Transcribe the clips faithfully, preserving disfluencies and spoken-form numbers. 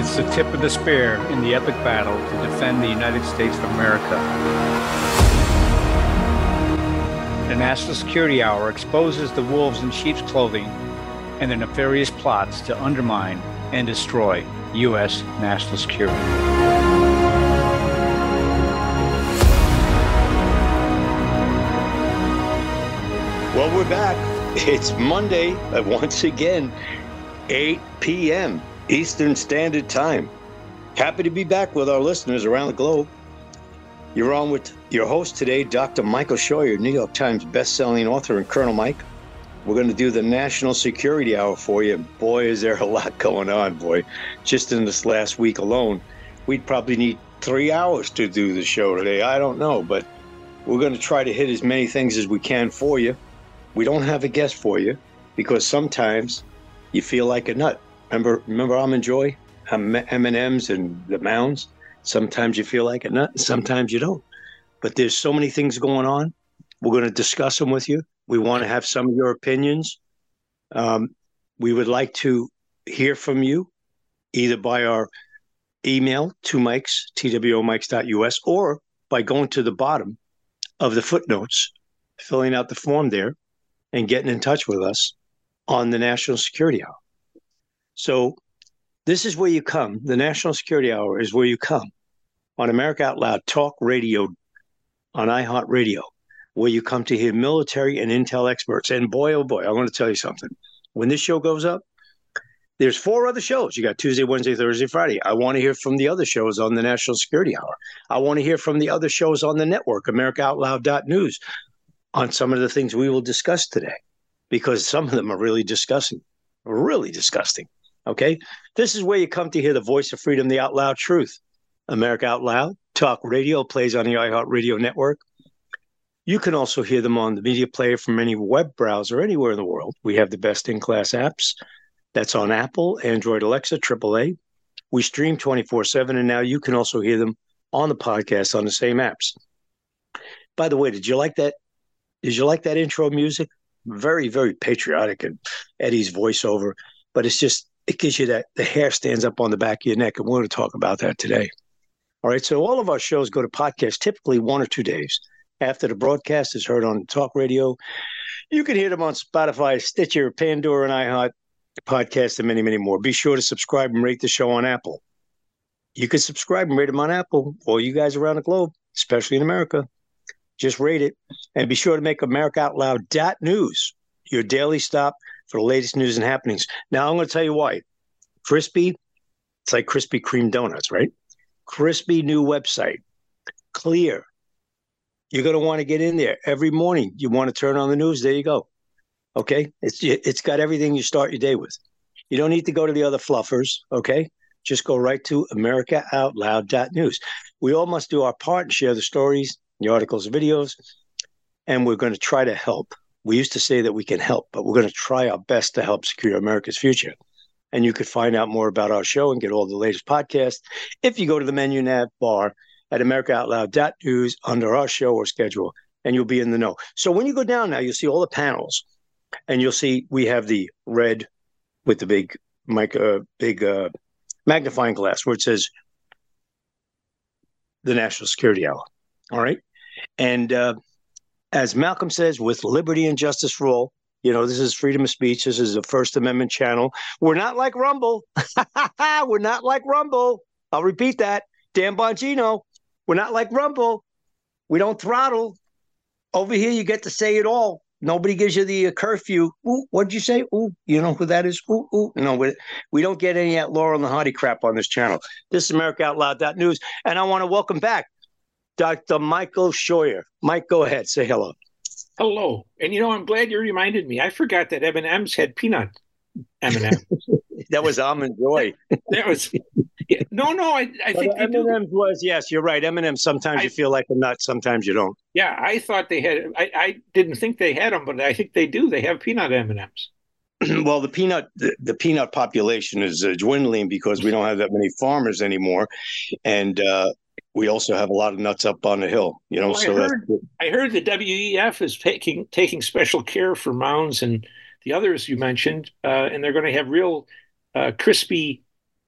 It's the tip of the spear in the epic battle to defend the United States of America. The National Security Hour exposes the wolves in sheep's clothing and their nefarious plots to undermine and destroy U S national security. Well, we're back. It's Monday, uh, once again, eight p.m. Eastern Standard Time. Happy to be back with our listeners around the globe. You're on with your host today, Doctor Michael Scheuer, New York Times best-selling author, and Colonel Mike. We're going to do the National Security Hour for you. Boy, is there a lot going on, boy. Just in this last week alone, we'd probably need three hours to do the show today. I don't know, but we're going to try to hit as many things as we can for you. We don't have a guest for you because sometimes you feel like a nut. Remember, remember Almond Joy, M and M's and the Mounds? Sometimes you feel like a nut, and sometimes you don't. But there's so many things going on. We're going to discuss them with you. We want to have some of your opinions. Um, we would like to hear from you, either by our email, two mics, T W O mics dot U S, or by going to the bottom of the footnotes, filling out the form there, and getting in touch with us on the National Security Hour. So this is where you come. The National Security Hour is where you come on America Out Loud Talk Radio on iHeartRadio, where you come to hear military and intel experts. And boy, oh boy, I want to tell you something. When this show goes up, there's four other shows. You got Tuesday, Wednesday, Thursday, Friday. I want to hear from the other shows on the National Security Hour. I want to hear from the other shows on the network, America Out Loud dot news, on some of the things we will discuss today, because some of them are really disgusting, really disgusting. Okay? This is where you come to hear the voice of freedom, the out loud truth. America Out Loud Talk Radio plays on the iHeartRadio network. You can also hear them on the media player from any web browser anywhere in the world. We have the best in-class apps. That's on Apple, Android, Alexa, triple A. We stream twenty-four seven, and now you can also hear them on the podcast on the same apps. By the way, did you like that? Did you like that intro music? Very, very patriotic, and Eddie's voiceover. But it's just, it gives you that, the hair stands up on the back of your neck, and we're going to talk about that today. All right, so all of our shows go to podcast typically one or two days after the broadcast is heard on talk radio. You can hear them on Spotify, Stitcher, Pandora, and iHeart Podcast, and many, many more. Be sure to subscribe and rate the show on Apple. You can subscribe and rate them on Apple, or you guys around the globe, especially in America. Just rate it. And be sure to make America Out Loud dot news your daily stop for the latest news and happenings. Now, I'm going to tell you why. Crispy, it's like Krispy Kreme donuts, right? Crispy new website. Clear. You're going to want to get in there every morning. You want to turn on the news, there you go. Okay? It's It's got everything you start your day with. You don't need to go to the other fluffers, okay? Just go right to America Out Loud dot news. We all must do our part and share the stories, the articles, videos, and we're going to try to help. We used to say that we can help, but we're going to try our best to help secure America's future. And you could find out more about our show and get all the latest podcasts if you go to the menu nav bar at America Out Loud dot news under our show or schedule, and you'll be in the know. So when you go down now, you'll see all the panels, and you'll see we have the red with the big mic, uh, big uh, magnifying glass where it says the National Security Hour. All right. And uh, as Malcolm says, with liberty and justice for all, you know, this is freedom of speech. This is a First Amendment channel. We're not like Rumble. We're not like Rumble. I'll repeat that. Dan Bongino. We're not like Rumble. We don't throttle. Over here, you get to say it all. Nobody gives you the uh, curfew. Ooh, what'd you say? Ooh, you know who that is? Ooh, ooh. No, we, we don't get any of that Laurel and Hardy crap on this channel. This is America Out Loud dot news. And I want to welcome back Doctor Michael Scheuer. Mike, go ahead. Say hello. Hello. And, you know, I'm glad you reminded me. I forgot that M and M's had peanut M and M's. That was Almond Joy. That was yeah, no, no. I, I think M and M's was yes. You're right. M and M's. Sometimes I, you feel like a nut. Sometimes you don't. Yeah, I thought they had. I, I didn't think they had them, but I think they do. They have peanut M and M's. Well, the peanut the, the peanut population is uh, dwindling because we don't have that many farmers anymore, and uh, we also have a lot of nuts up on the hill. You know, well, so I heard, that's I heard the W E F is taking taking special care for Mounds and the others you mentioned, uh, and they're going to have real uh, crispy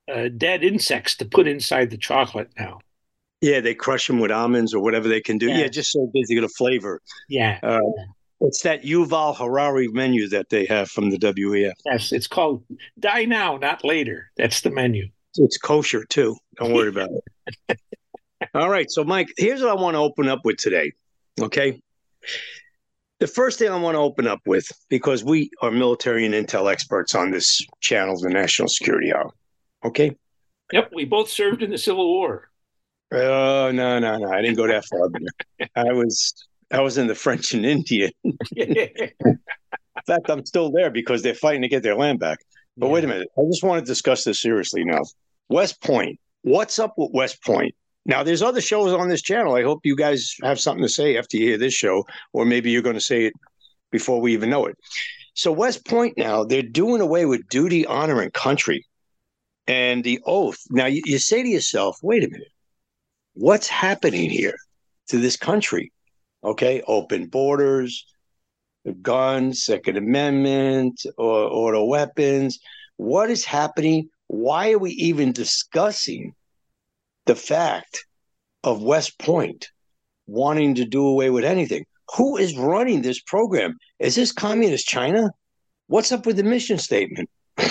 uh, dead insects to put inside the chocolate now. Yeah, they crush them with almonds or whatever they can do. Yes. Yeah, just so they get a flavor. Yeah. Uh, it's that Yuval Harari menu that they have from the W E F. Yes, it's called Die Now, Not Later. That's the menu. It's kosher, too. Don't worry about it. All right. So, Mike, here's what I want to open up with today. Okay. The first thing I want to open up with, because we are military and intel experts on this channel, the National Security Hour. Okay. Yep. We both served in the Civil War. Oh, no, no, no. I didn't go that far. I was I was in the French and Indian. In fact, I'm still there because they're fighting to get their land back. But yeah. Wait a minute. I just want to discuss this seriously now. West Point. What's up with West Point? Now, there's other shows on this channel. I hope you guys have something to say after you hear this show, or maybe you're going to say it before we even know it. So West Point now, they're doing away with duty, honor, and country. And the oath. Now, you, you say to yourself, wait a minute. What's happening here to this country? Okay, open borders, guns, Second Amendment, or auto weapons. What is happening? Why are we even discussing the fact of West Point wanting to do away with anything? Who is running this program? Is this communist China? What's up with the mission statement?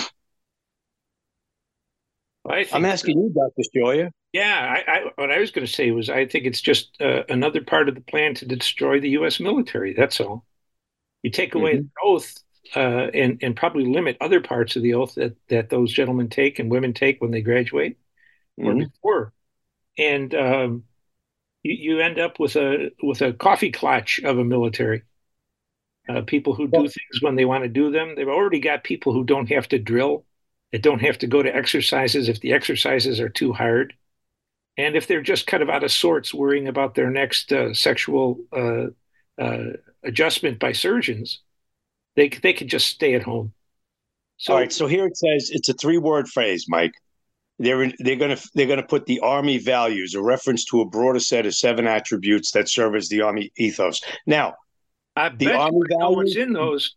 I'm asking you, Doctor Cioia. Yeah, I, I, what I was going to say was I think it's just uh, another part of the plan to destroy the U S military. That's all. You take away mm-hmm. the oath uh, and, and probably limit other parts of the oath that, that those gentlemen take and women take when they graduate mm-hmm. or before. And um, you, you end up with a with a coffee clutch of a military. Uh, people who do well, things when they want to do them. They've already got people who don't have to drill, that don't have to go to exercises if the exercises are too hard. And if they're just kind of out of sorts, worrying about their next uh, sexual uh, uh, adjustment by surgeons, they they could just stay at home. So, all right. So here it says it's a three-word phrase, Mike. They're they're gonna they're gonna put the Army values, a reference to a broader set of seven attributes that serve as the Army ethos. Now, I the bet Army you know values, what's in those.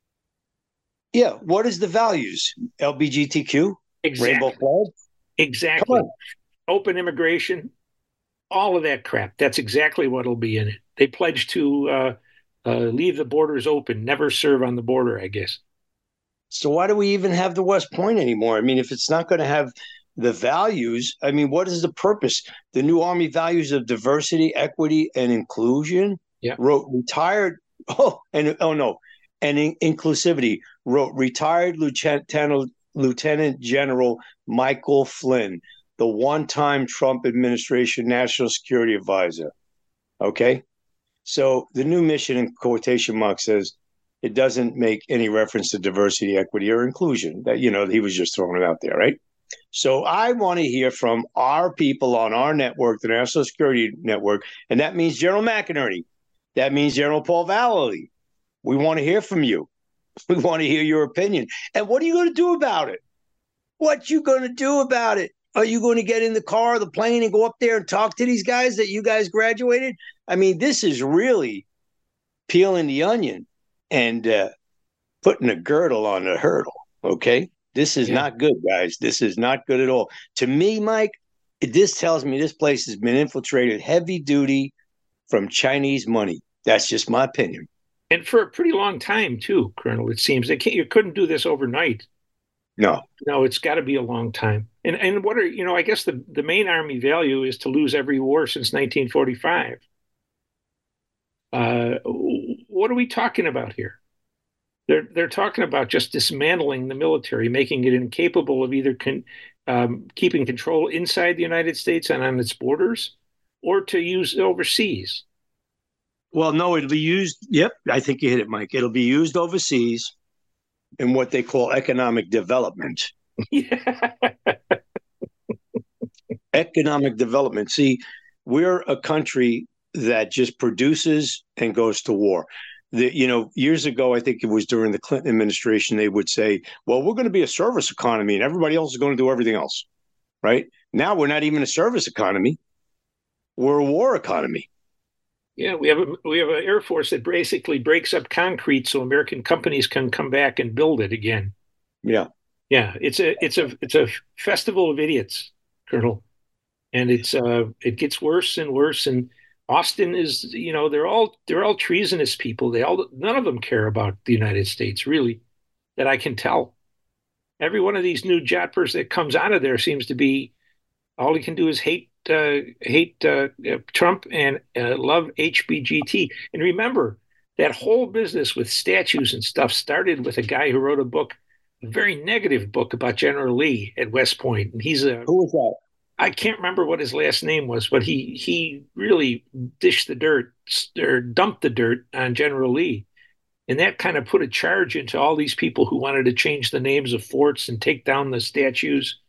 Yeah. What is the values? L G B T Q, exactly. Rainbow Flag, exactly. Open immigration, all of that crap. That's exactly what will be in it. They pledge to uh, uh, leave the borders open, never serve on the border, I guess. So why do we even have the West Point anymore? I mean, if it's not going to have the values, I mean, what is the purpose? The new Army values of diversity, equity, and inclusion. Yeah. Wrote retired. Oh, and oh no, and in, inclusivity. Wrote retired Lieutenant Lieutenant General Michael Flynn, the one-time Trump administration national security advisor. Okay. So the new mission in quotation marks says it doesn't make any reference to diversity, equity, or inclusion. That, you know, he was just throwing it out there, right? So I want to hear from our people on our network, the National Security Network, and that means General McInerney. That means General Paul Vallely. We want to hear from you. We want to hear your opinion. And what are you going to do about it? What you going to do about it? Are you going to get in the car or the plane and go up there and talk to these guys that you guys graduated? I mean, this is really peeling the onion and uh, putting a girdle on the hurdle, okay? This is yeah. not good, guys. This is not good at all. To me, Mike, this tells me this place has been infiltrated heavy duty from Chinese money. That's just my opinion. And for a pretty long time, too, Colonel, it seems. They can't, you couldn't do this overnight. No. No, it's got to be a long time. And and what are, you know, I guess the, the main Army value is to lose every war since nineteen forty-five. Uh, what are we talking about here? They're they're talking about just dismantling the military, making it incapable of either con, um, keeping control inside the United States and on its borders, or to use overseas. Well, no, it'll be used. Yep, I think you hit it, Mike. It'll be used overseas in what they call economic development. Yeah. Economic development. See, we're a country that just produces and goes to war. The, you know, years ago, I think it was during the Clinton administration, they would say, well, we're going to be a service economy and everybody else is going to do everything else, right? Now we're not even a service economy. We're a war economy. Yeah, we have a, we have an Air Force that basically breaks up concrete so American companies can come back and build it again. Yeah. Yeah, it's a it's a it's a festival of idiots, Colonel, and it's uh it gets worse and worse. And Austin is, you know, they're all they're all treasonous people. They all none of them care about the United States, really, that I can tell. Every one of these new jappers that comes out of there seems to be all he can do is hate uh, hate uh, uh, Trump and uh, love H B G T. And remember, that whole business with statues and stuff started with a guy who wrote a book, a very negative book about General Lee at West Point. And he's a Who was that? I can't remember what his last name was, but he he really dished the dirt or dumped the dirt on General Lee. And that kind of put a charge into all these people who wanted to change the names of forts and take down the statues.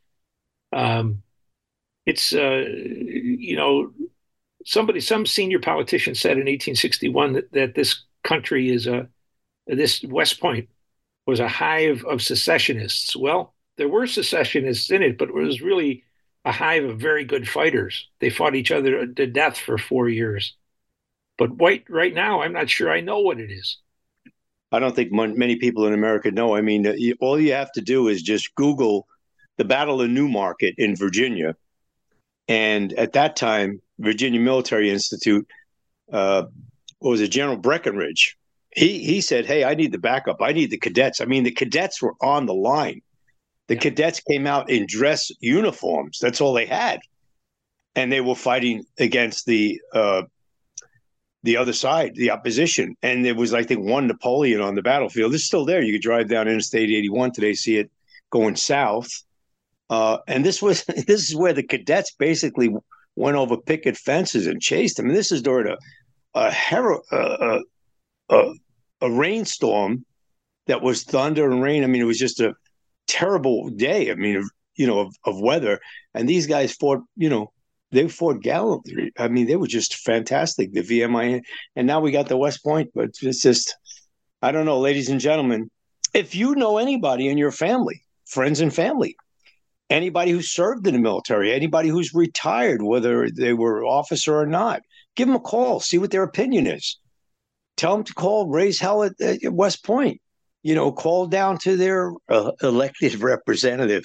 Um, it's, uh, you know, somebody, some senior politician said in eighteen sixty-one that, that this country is a, this West Point was a hive of secessionists. Well, there were secessionists in it, but it was really a hive of very good fighters. They fought each other to death for four years. But right, right now, I'm not sure I know what it is. I don't think many people in America know. I mean, all you have to do is just Google the Battle of Newmarket in Virginia. And at that time, Virginia Military Institute, uh, what was it, General Breckinridge, he he said, hey, I need the backup. I need the cadets. I mean, the cadets were on the line. The yeah. cadets came out in dress uniforms. That's all they had. And they were fighting against the uh, the other side, the opposition. And there was, I think, one Napoleon on the battlefield. It's still there. You could drive down Interstate eighty-one today, see it going south. Uh, and this was this is where the cadets basically went over picket fences and chased them. And this is during a a, hero, a, a, a rainstorm that was thunder and rain. I mean, it was just a terrible day. I mean, you know, of, of weather. And these guys fought, you know, they fought gallantly. I mean, they were just fantastic, the V M I. And now we got the West Point. But it's just, I don't know, ladies and gentlemen, if you know anybody in your family, friends and family, anybody who served in the military, anybody who's retired, whether they were officer or not, give them a call, see what their opinion is. Tell them to call, raise hell at, at West Point. You know, call down to their uh, elected representative,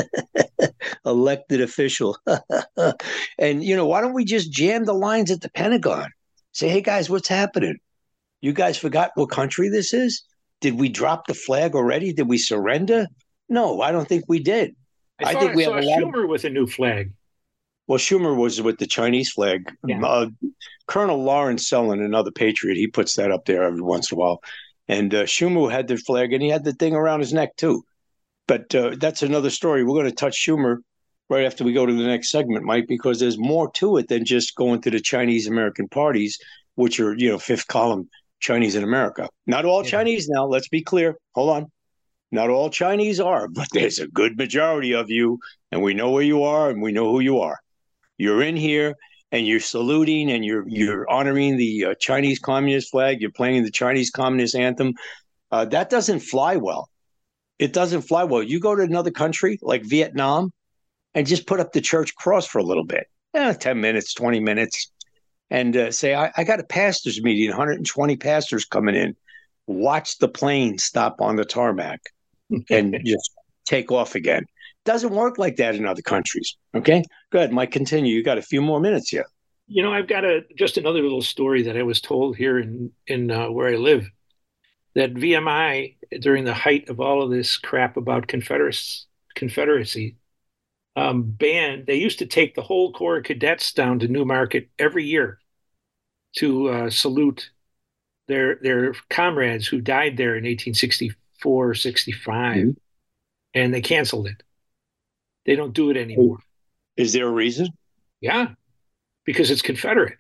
elected official. And, you know, why don't we just jam the lines at the Pentagon? Say, hey, guys, what's happening? You guys forgot what country this is? Did we drop the flag already? Did we surrender? No, I don't think we did. I, I think I we saw have a Schumer lot of... with a new flag. Well, Schumer was with the Chinese flag. Yeah. Uh, Colonel Lawrence Sellin, another patriot, he puts that up there every once in a while. And uh, Schumer had the flag, and he had the thing around his neck, too. But uh, that's another story. We're going to touch Schumer right after we go to the next segment, Mike, because there's more to it than just going to the Chinese-American parties, which are, you know, fifth column Chinese in America. Not all yeah. Chinese now, let's be clear. Hold on. Not all Chinese are, but there's a good majority of you, and we know where you are, and we know who you are. You're in here, and you're saluting, and you're you're honoring the uh, Chinese Communist flag. You're playing the Chinese Communist anthem. Uh, that doesn't fly well. It doesn't fly well. You go to another country like Vietnam, and just put up the church cross for a little bit, eh, ten minutes, twenty minutes, and uh, say, I, I got a pastors meeting, one hundred twenty pastors coming in. Watch the plane stop on the tarmac and just take off again. Doesn't work like that in other countries. Okay, go ahead, Mike. Continue. You got a few more minutes here. You know, I've got a just another little story that I was told here in in uh, where I live. That V M I, during the height of all of this crap about Confederacy, Confederacy, um, banned. They used to take the whole Corps of Cadets down to Newmarket every year to uh, salute their their comrades who died there in eighteen sixty-four, sixty-five, mm-hmm. and they canceled it. They don't do it anymore. Is there a reason? Yeah, because it's Confederate.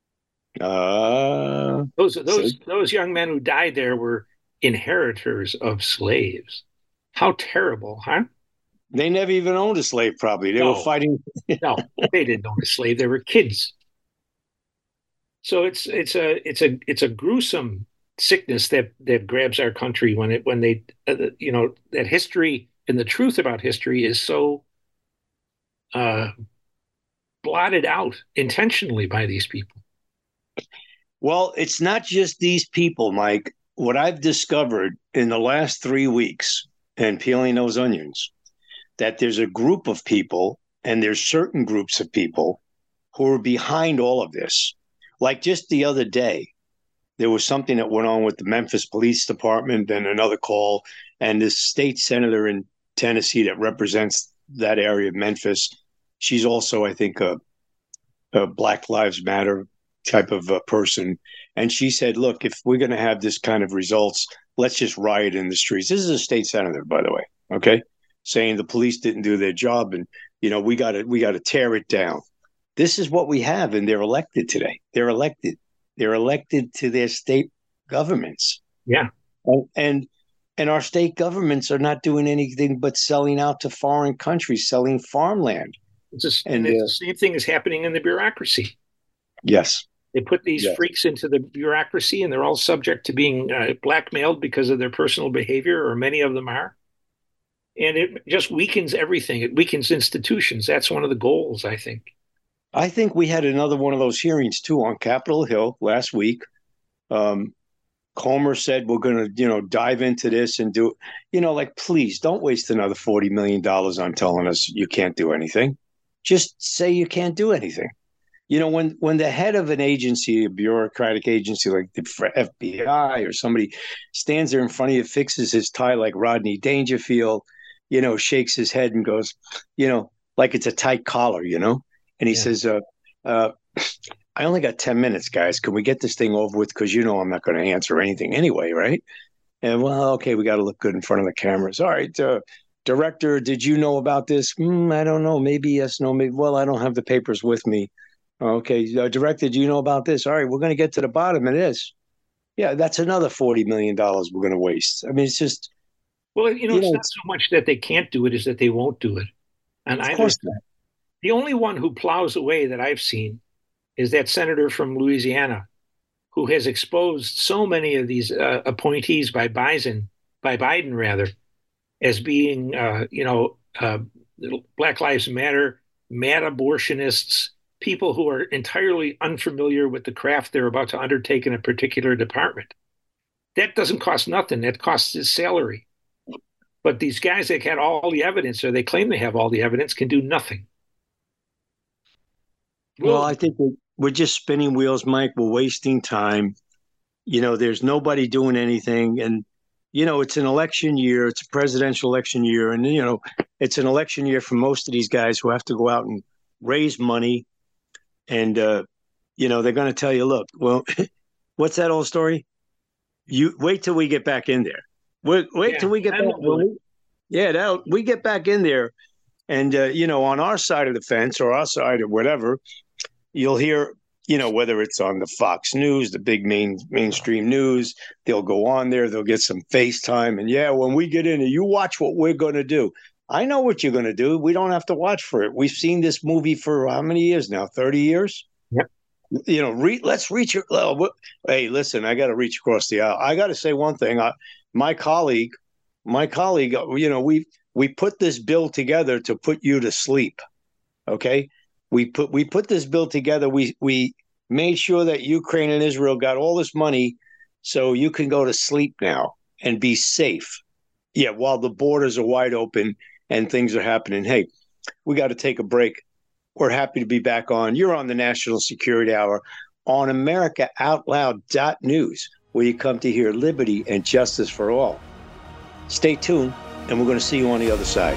Uh, those those so... those young men who died there were inheritors of slaves. How terrible, huh? They never even owned a slave, probably. They no. were fighting. No, they didn't own a slave. They were kids. So it's it's a it's a it's a gruesome sickness that that grabs our country when it when they uh, you know that history and the truth about history is so uh, blotted out intentionally by these people. Well, it's not just these people, Mike. What I've discovered in the last three weeks and peeling those onions, that there's a group of people, and there's certain groups of people who are behind all of this. Like just the other day, there was something that went on with the Memphis Police Department, and another call, and this state senator in Tennessee that represents that area of Memphis, she's also, I think, a, a Black Lives Matter type of a person. And she said, look, if we're going to have this kind of results, let's just riot in the streets. This is a state senator, by the way, okay, saying the police didn't do their job, and, you know, we got to we got to tear it down. This is what we have, and they're elected today. They're elected. They're elected to their state governments. Yeah. And, and and our state governments are not doing anything but selling out to foreign countries, selling farmland. It's just, and and it's uh, the same thing is happening in the bureaucracy. Yes. They put these yes. freaks into the bureaucracy, and they're all subject to being uh, blackmailed because of their personal behavior, or many of them are. And it just weakens everything. It weakens institutions. That's one of the goals, I think. I think we had another one of those hearings, too, on Capitol Hill last week. Um, Comer said, we're going to, you know, dive into this and do, you know, like, please don't waste another forty million dollars on telling us you can't do anything. Just say you can't do anything. You know, when when the head of an agency, a bureaucratic agency like the F B I or somebody stands there in front of you, fixes his tie like Rodney Dangerfield, you know, shakes his head and goes, you know, like it's a tight collar, you know, and he yeah. says, uh, uh, I only got ten minutes, guys. Can we get this thing over with? Because, you know, I'm not going to answer anything anyway, right? And, well, okay, we got to look good in front of the cameras. All right, uh, director, did you know about this? Mm, I don't know. Maybe yes, no, maybe. Well, I don't have the papers with me. Okay, uh, director, do you know about this? All right, we're going to get to the bottom of this. Yeah, that's another forty million dollars we're going to waste. I mean, it's just. Well, you know, you it's know, not it's, so much that they can't do it, is that they won't do it. And I course not. The only one who plows away that I've seen is that senator from Louisiana, who has exposed so many of these uh, appointees by Biden, by Biden rather, as being, uh, you know, uh, Black Lives Matter, mad abortionists, people who are entirely unfamiliar with the craft they're about to undertake in a particular department. That doesn't cost nothing. That costs his salary. But these guys that had all the evidence, or they claim they have all the evidence, can do nothing. Well, well I think we're just spinning wheels, Mike. We're wasting time. You know, there's nobody doing anything. And, you know, it's an election year. It's a presidential election year. And, you know, it's an election year for most of these guys who have to go out and raise money. And, uh, you know, they're going to tell you, look, well, what's that old story? You wait till we get back in there. Wait, wait yeah, till we get back. We, yeah, that, we get back in there. And, uh, you know, on our side of the fence or our side or whatever, you'll hear, you know, whether it's on the Fox News, the big main mainstream news, they'll go on there, they'll get some FaceTime. And, yeah, when we get in, you watch what we're going to do. I know what you're going to do. We don't have to watch for it. We've seen this movie for how many years now? thirty years? Yep. You know, re- let's reach. Uh, hey, listen, I got to reach across the aisle. I got to say one thing. I, my colleague, my colleague, you know, we we put this bill together to put you to sleep. Okay, we put we put this bill together. We we made sure that Ukraine and Israel got all this money, so you can go to sleep now and be safe. Yeah, while the borders are wide open and things are happening. Hey, we got to take a break. We're happy to be back on. You're on the National Security Hour on America Out Loud dot news, where you come to hear liberty and justice for all. Stay tuned, and we're going to see you on the other side.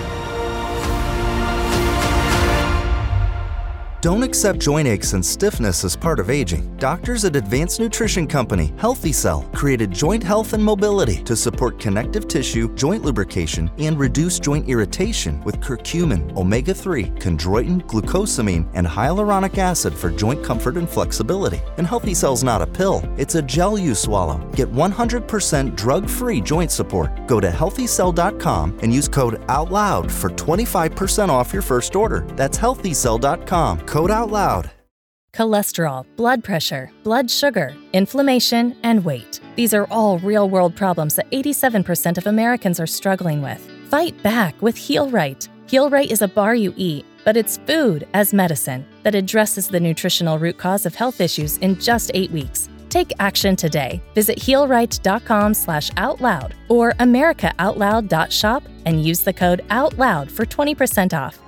Don't accept joint aches and stiffness as part of aging. Doctors at Advanced Nutrition Company, Healthy Cell, created joint health and mobility to support connective tissue, joint lubrication, and reduce joint irritation with curcumin, omega three, chondroitin, glucosamine, and hyaluronic acid for joint comfort and flexibility. And Healthy Cell's not a pill, it's a gel you swallow. Get one hundred percent drug-free joint support. Go to healthy cell dot com and use code OUTLOUD for twenty-five percent off your first order. That's healthy cell dot com. Code OUTLOUD. Cholesterol, blood pressure, blood sugar, inflammation, and weight. These are all real-world problems that eighty-seven percent of Americans are struggling with. Fight back with Heal Right. Heal Right is a bar you eat, but it's food as medicine that addresses the nutritional root cause of health issues in just eight weeks. Take action today. Visit healright.com slash out loud or americaoutloud.shop and use the code OUTLOUD for twenty percent off.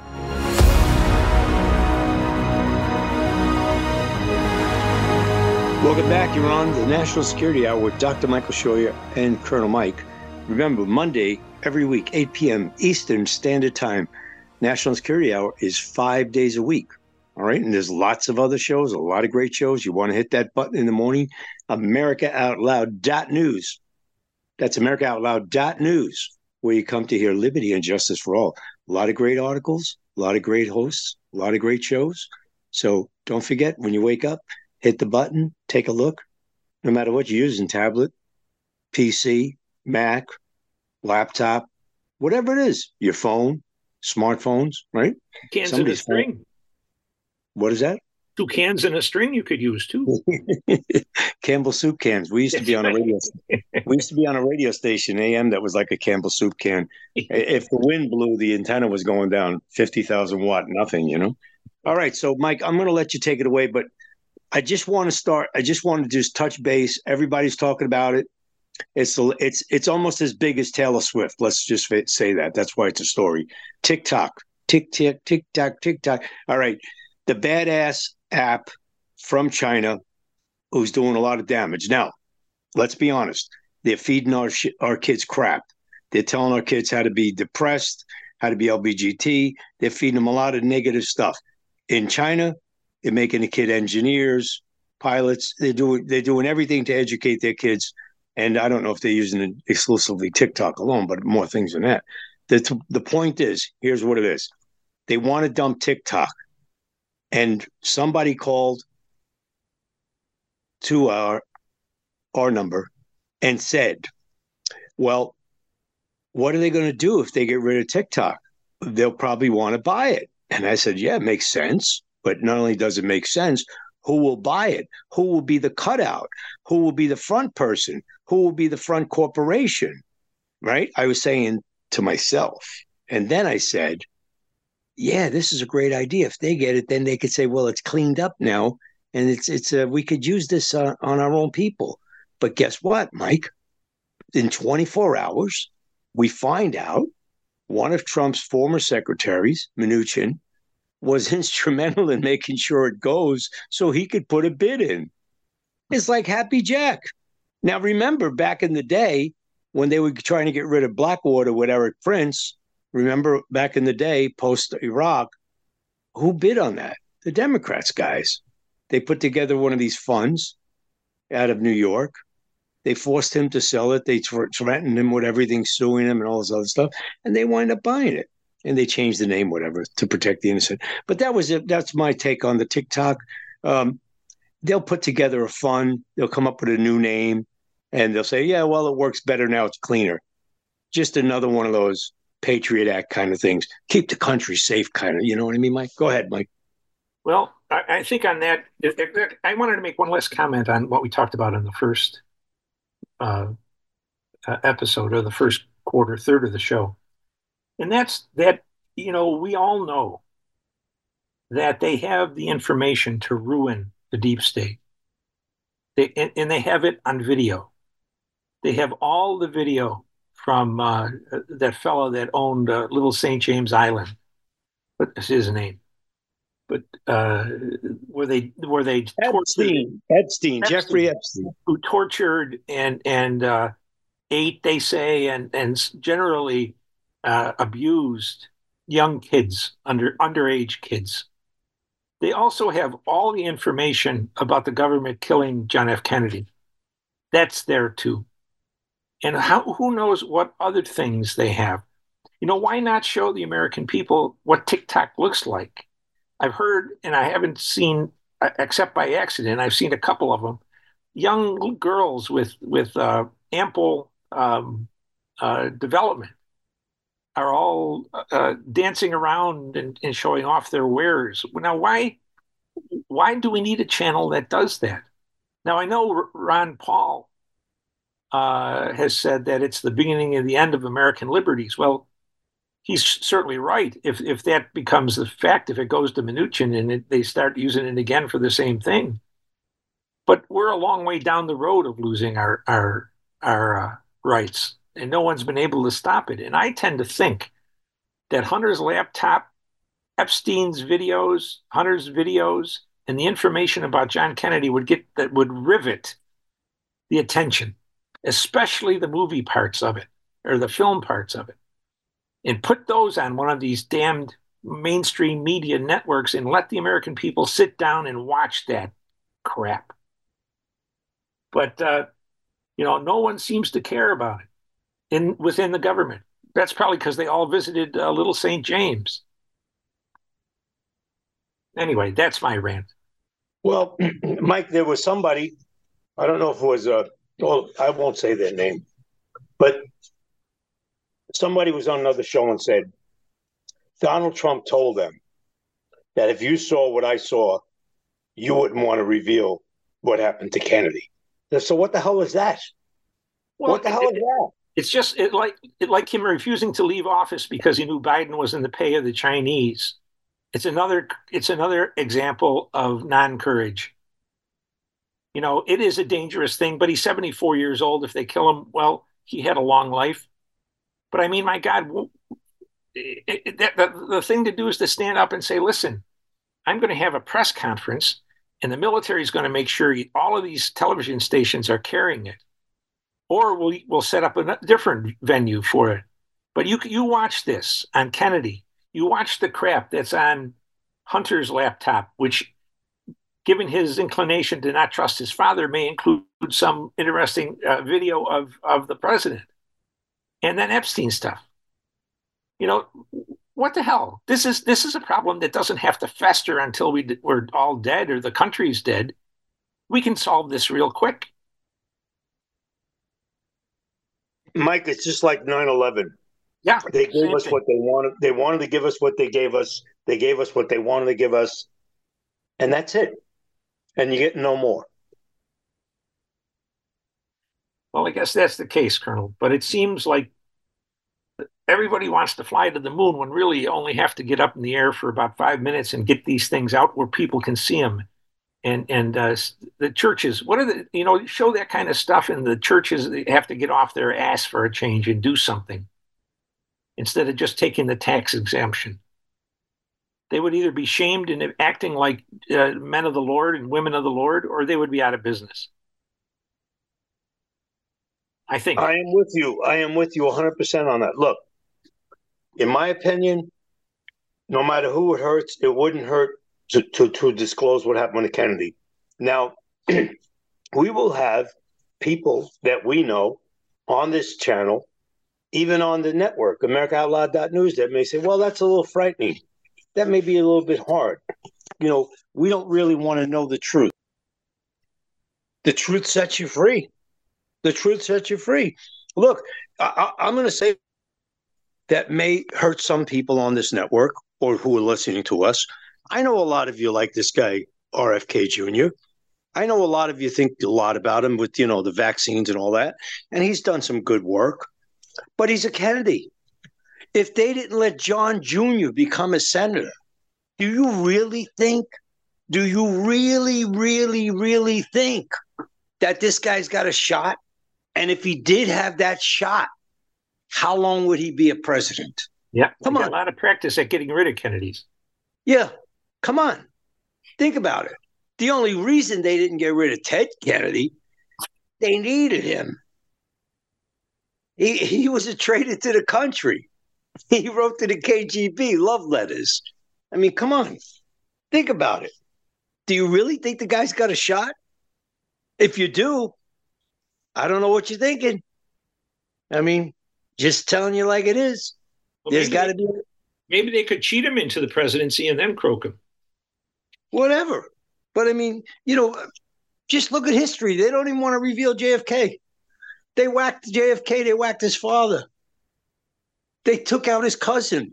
Welcome back. You're on the National Security Hour with Doctor Michael Shoya and Colonel Mike. Remember, Monday, every week, eight p.m. Eastern Standard Time. National Security Hour is five days a week. All right. And there's lots of other shows, a lot of great shows. You want to hit that button in the morning, America Out Loud dot news. That's America Out Loud dot news, where you come to hear liberty and justice for all. A lot of great articles, a lot of great hosts, a lot of great shows. So don't forget, when you wake up, hit the button, take a look. No matter what you're using, tablet, P C, Mac, laptop, whatever it is, your phone, smartphones, right? Cans and a string. Phone. What is that? Two cans and a string you could use too. Campbell soup cans. We used to be on a radio. We used to be on a radio station A M that was like a Campbell soup can. If the wind blew, the antenna was going down fifty thousand watt, nothing, you know. All right, so Mike, I'm going to let you take it away, but I just want to start. I just want to just touch base. Everybody's talking about it. It's it's it's almost as big as Taylor Swift. Let's just say that. That's why it's a story. TikTok, tick tick tick tock tick tock. All right, the badass app from China, who's doing a lot of damage. Now, let's be honest. They're feeding our sh- our kids crap. They're telling our kids how to be depressed, how to be L B G T. They're feeding them a lot of negative stuff. In China, they're making the kid engineers, pilots. They're doing they're doing everything to educate their kids. And I don't know if they're using it exclusively TikTok alone, but more things than that. The, the point is, here's what it is. They want to dump TikTok. And somebody called to our, our number and said, well, what are they going to do if they get rid of TikTok? They'll probably want to buy it. And I said, yeah, it makes sense. But not only does it make sense, who will buy it? Who will be the cutout? Who will be the front person? Who will be the front corporation? Right? I was saying to myself. And then I said, yeah, this is a great idea. If they get it, then they could say, well, it's cleaned up now. And it's, it's, uh, we could use this uh, on our own people. But guess what, Mike? In twenty-four hours, we find out one of Trump's former secretaries, Mnuchin, was instrumental in making sure it goes so he could put a bid in. It's like Happy Jack. Now, remember back in the day when they were trying to get rid of Blackwater with Eric Prince, remember back in the day, post-Iraq, who bid on that? The Democrats guys. They put together one of these funds out of New York. They forced him to sell it. They threatened him with everything, suing him and all this other stuff, and they wind up buying it. And they changed the name, whatever, to protect the innocent. But that was it. That's my take on the TikTok. Um, they'll put together a fund. They'll come up with a new name, and they'll say, yeah, well, it works better now. It's cleaner. Just another one of those Patriot Act kind of things. Keep the country safe kind of. You know what I mean, Mike? Go ahead, Mike. Well, I, I think on that, I wanted to make one last comment on what we talked about in the first uh, uh, episode or the first quarter, third of the show. And that's that, you know, we all know that they have the information to ruin the deep state. They, and, and they have it on video. They have all the video from uh, that fellow that owned uh, Little Saint James Island. What is his name? But uh, were they were they Epstein, Epstein, Epstein, Jeffrey Epstein, who tortured and and uh, ate, they say, and and generally uh, abused young kids, under underage kids. They also have all the information about the government killing John F. Kennedy. That's there too. And how, who knows what other things they have. You know, why not show the American people what TikTok looks like? I've heard, and I haven't seen, except by accident, I've seen a couple of them, young girls with, with uh, ample um, uh, development are all uh, dancing around and, and showing off their wares. Now, why, why do we need a channel that does that? Now, I know Ron Paul uh, has said that it's the beginning of the end of American liberties. Well, he's certainly right. If if that becomes the fact, if it goes to Mnuchin and it, they start using it again for the same thing. but we're a long way down the road of losing our our our uh, rights, and no one's been able to stop it. And I tend to think that Hunter's laptop, Epstein's videos, Hunter's videos, and the information about John Kennedy would get that would rivet the attention, especially the movie parts of it or the film parts of it, and put those on one of these damned mainstream media networks and let the American people sit down and watch that crap. But uh, you know, no one seems to care about it in within the government. That's probably because they all visited uh, Little Saint James. Anyway, that's my rant. Well, Mike, there was somebody, I don't know if it was a, well, I won't say their name, but somebody was on another show and said, Donald Trump told them that if you saw what I saw, you wouldn't want to reveal what happened to Kennedy. So what the hell is that? Well, what the hell it, is that? It's just it like it like him refusing to leave office because he knew Biden was in the pay of the Chinese. It's another it's another example of non-courage. You know, it is a dangerous thing, but he's seventy-four years old. If they kill him, well, he had a long life. But I mean, my God, it, it, that, the, the thing to do is to stand up and say, listen, I'm going to have a press conference, and the military is going to make sure all of these television stations are carrying it. Or we'll, we'll set up a different venue for it. But you you watch this on Kennedy. You watch the crap that's on Hunter's laptop, which, given his inclination to not trust his father, may include some interesting uh, video of, of the president. And then Epstein stuff. You know, what the hell? This is this is a problem that doesn't have to fester until we, we're all dead or the country's dead. We can solve this real quick. Mike, it's just like nine eleven. Yeah. They gave us thing. what they wanted. They wanted to give us what they gave us. They gave us what they wanted to give us. And that's it. And you get no more. Well, I guess that's the case, Colonel. But it seems like everybody wants to fly to the moon when really you only have to get up in the air for about five minutes and get these things out where people can see them. And and uh, the churches, what are the, you know, show that kind of stuff, and the churches they have to get off their ass for a change and do something instead of just taking the tax exemption. They would either be shamed and acting like uh, men of the Lord and women of the Lord, or they would be out of business. I think. I am with you. I am with you one hundred percent on that. Look, in my opinion, no matter who it hurts, it wouldn't hurt to, to, to disclose what happened to Kennedy. Now, we will have people that we know on this channel, even on the network, America Out Loud dot news, that may say, well, that's a little frightening. That may be a little bit hard. You know, we don't really want to know the truth. The truth sets you free. The truth sets you free. Look, I, I'm going to say that may hurt some people on this network or who are listening to us. I know a lot of you like this guy, R F K Junior I know a lot of you think a lot about him with, you know, the vaccines and all that. And he's done some good work. But he's a Kennedy. If they didn't let John Junior become a senator, do you really think, do you really, really, really think that this guy's got a shot? And if he did have that shot, how long would he be a president? Yeah, come on. A lot of practice at getting rid of Kennedys. Yeah, come on. Think about it. The only reason they didn't get rid of Ted Kennedy, they needed him. He he was a traitor to the country. He wrote to the K G B love letters. I mean, come on. Think about it. Do you really think the guy's got a shot? If you do, I don't know what you're thinking. I mean, just telling you like it is. Well, There's got to they, be. Maybe they could cheat him into the presidency and then croak him. Whatever. But I mean, you know, just look at history. They don't even want to reveal J F K. They whacked J F K. They whacked his father. They took out his cousin.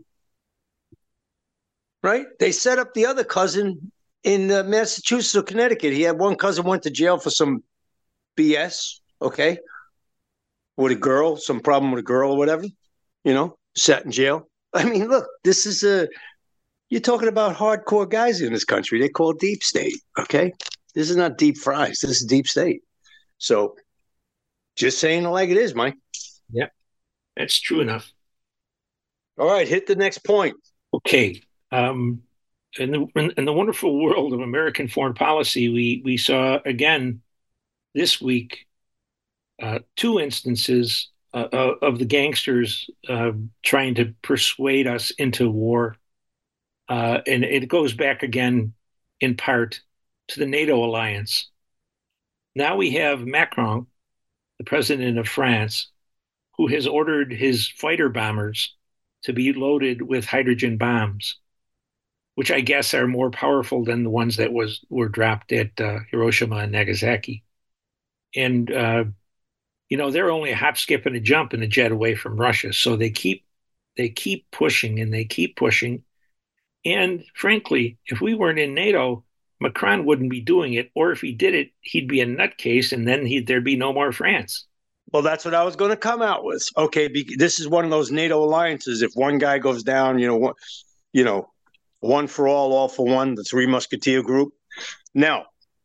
Right? They set up the other cousin in uh, Massachusetts or Connecticut. He had one cousin went to jail for some B S, okay? With a girl, some problem with a girl or whatever, you know, sat in jail. I mean, look, this is a, you're talking about hardcore guys in this country. They call deep state, okay? This is not deep fries. This is deep state. So just saying it like it is, Mike. Yep, that's true enough. All right, hit the next point. Okay. Um, in the in, in the wonderful world of American foreign policy, we we saw again this week uh, two instances uh, of the gangsters uh, trying to persuade us into war, uh, and it goes back again in part to the NATO alliance. Now we have Macron, the president of France, who has ordered his fighter bombers to be loaded with hydrogen bombs, which I guess are more powerful than the ones that was were dropped at uh, Hiroshima and Nagasaki. And, uh, you know, they're only a hop, skip, and a jump in a jet away from Russia. So they keep they keep pushing and they keep pushing. And frankly, if we weren't in NATO, Macron wouldn't be doing it. Or if he did it, he'd be a nutcase, and then he'd, there'd be no more France. Well, that's what I was going to come out with. Okay, be, this is one of those NATO alliances. If one guy goes down, you know, one, you know, one for all, all for one, the Three Musketeer group. Now,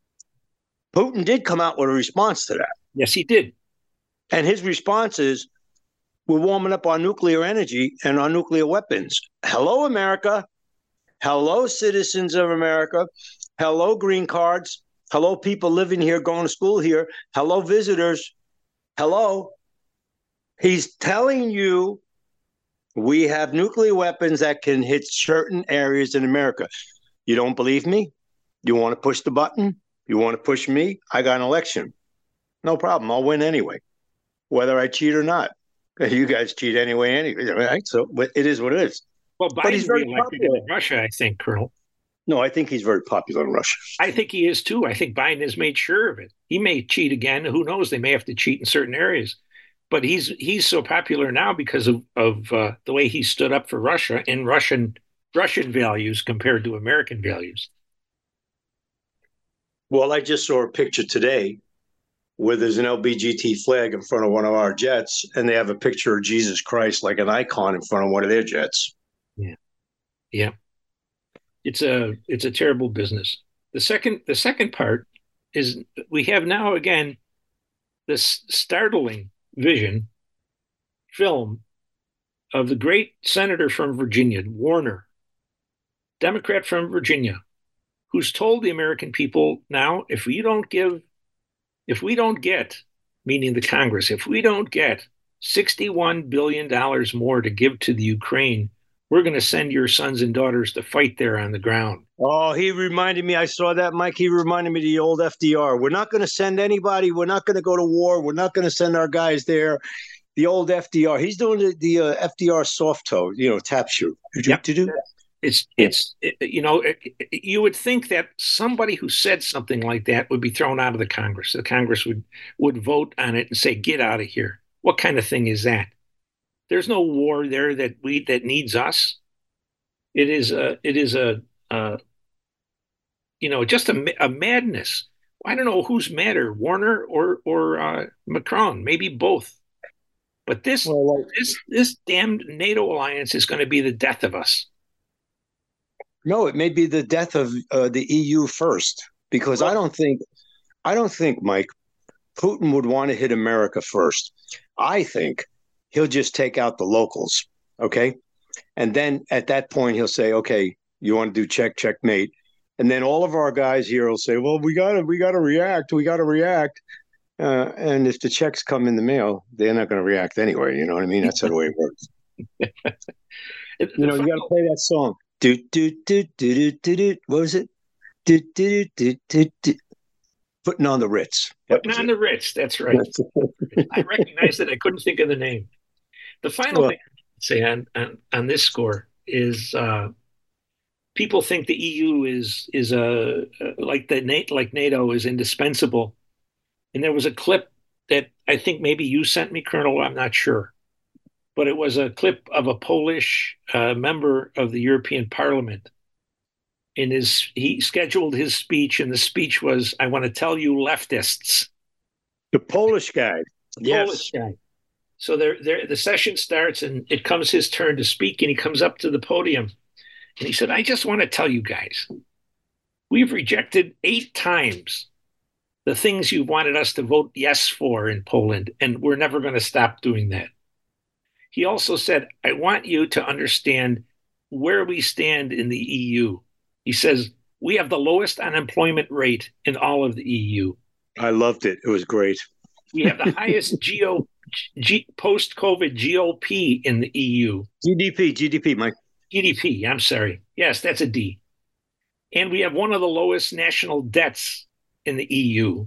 Putin did come out with a response to that. Yes, he did. And his response is, we're warming up our nuclear energy and our nuclear weapons. Hello, America. Hello, citizens of America. Hello, green cards. Hello, people living here, going to school here. Hello, visitors. Hello. He's telling you we have nuclear weapons that can hit certain areas in America. You don't believe me? You want to push the button? You want to push me? I got an election. No problem. I'll win anyway, whether I cheat or not. You guys cheat anyway, anyway, right? So it is what it is. Well, Biden's but he's very reelected popular in Russia, I think, Colonel. No, I think he's very popular in Russia. I think he is too. I think Biden has made sure of it. He may cheat again. Who knows? They may have to cheat in certain areas. But he's he's so popular now because of of uh, the way he stood up for Russia and Russian Russian values compared to American values. Well, I just saw a picture today where there's an L B G T flag in front of one of our jets, and they have a picture of Jesus Christ like an icon in front of one of their jets. Yeah, yeah. It's a it's a terrible business. The second the second part is we have now again this startling vision film of the great senator from Virginia, Warner, Democrat from Virginia, who's told the American people now, if we don't give, if we don't get, meaning the Congress, if we don't get sixty-one billion dollars more to give to the Ukraine, we're going to send your sons and daughters to fight there on the ground. Oh, he reminded me. I saw that, Mike. He reminded me of the old F D R. We're not going to send anybody. We're not going to go to war. We're not going to send our guys there. The old F D R. He's doing the, the uh, F D R soft toe, you know, tap shoot. Yep. To do. It's, it's, it, you know, it, it, you would think that somebody who said something like that would be thrown out of the Congress. The Congress would, would vote on it and say, get out of here. What kind of thing is that? There's no war there that we that needs us. It is a it is a uh, you know just a, a madness. I don't know who's madder, Warner or or uh, Macron, maybe both. But this well, like, this this damned NATO alliance is going to be the death of us. No, it may be the death of uh, the E U first, because well, I don't think I don't think Mike Putin would want to hit America first. I think he'll just take out the locals, okay? And then at that point, he'll say, okay, you want to do check, checkmate. And then all of our guys here will say, well, we got to we got to react. We got to react. Uh, and if the checks come in the mail, they're not going to react anyway. You know what I mean? That's the way it works. You know, you got to play that song. Do, do, do, do, do, do, do. What was it? Do, do, do, do, do. Putting on the Ritz. Putting on it. the Ritz. That's right. I recognized it. I couldn't think of the name. The final well, thing I'd say on, on, on this score is uh, people think the E U is is a uh, like the like NATO is indispensable. And there was a clip that I think maybe you sent me, Colonel. I'm not sure, but it was a clip of a Polish uh, member of the European Parliament. In his, he scheduled his speech, and the speech was, "I want to tell you, leftists." The Polish guy, the yes. Polish guy. So there, there, the session starts, and it comes his turn to speak, and he comes up to the podium, and he said, "I just want to tell you guys, We've rejected eight times the things you wanted us to vote yes for in Poland, and we're never going to stop doing that. He also said, I want you to understand where we stand in the E U. He says, we have the lowest unemployment rate in all of the E U. I loved it. It was great. We have the highest G O, G, post-COVID G O P in the E U. G D P, G D P, Mike. G D P, I'm sorry. Yes, that's a D. And we have one of the lowest national debts in the E U.